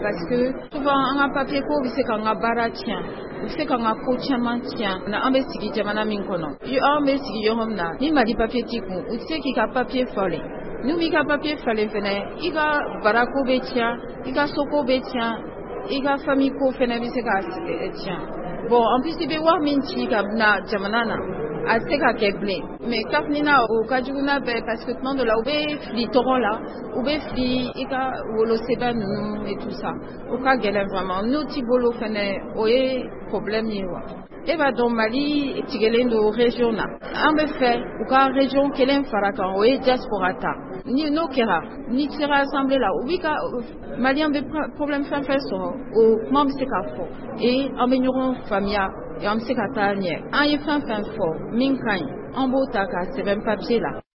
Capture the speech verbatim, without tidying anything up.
parce que souvent on a papier ko c'est quand on a bara tient c'est quand on a ko chama tient na ambe sigi jamana min kono yo ambe sigi yo homna ni mali papier tiku ou c'est qui ka papier fallait nous mi ka papier fallait fene iga barako be tient iga soko be tient iga famille ko fene bi c'est ka tient bon en plus il be war minti ka na jamana na à ce cas qu'elle mais quand nina au kajuna be parce que tout de là ou be fli toron là ou be fli ika wolo seba nous et tout ça au cas gelen vraiment nous tibolo fene oye problème yewa et va dans Mali tigelendo région na ambe fait au cas région kelen farakan oye diaspora ta ni no kera ni tira assemblée là ou bika Mali ambe problème fin fait so au membre c'est kafo et ambenyoron famia et on sait qu'à ta nière, un y fin fin fort, minkain, en beau taka, c'est même papier là.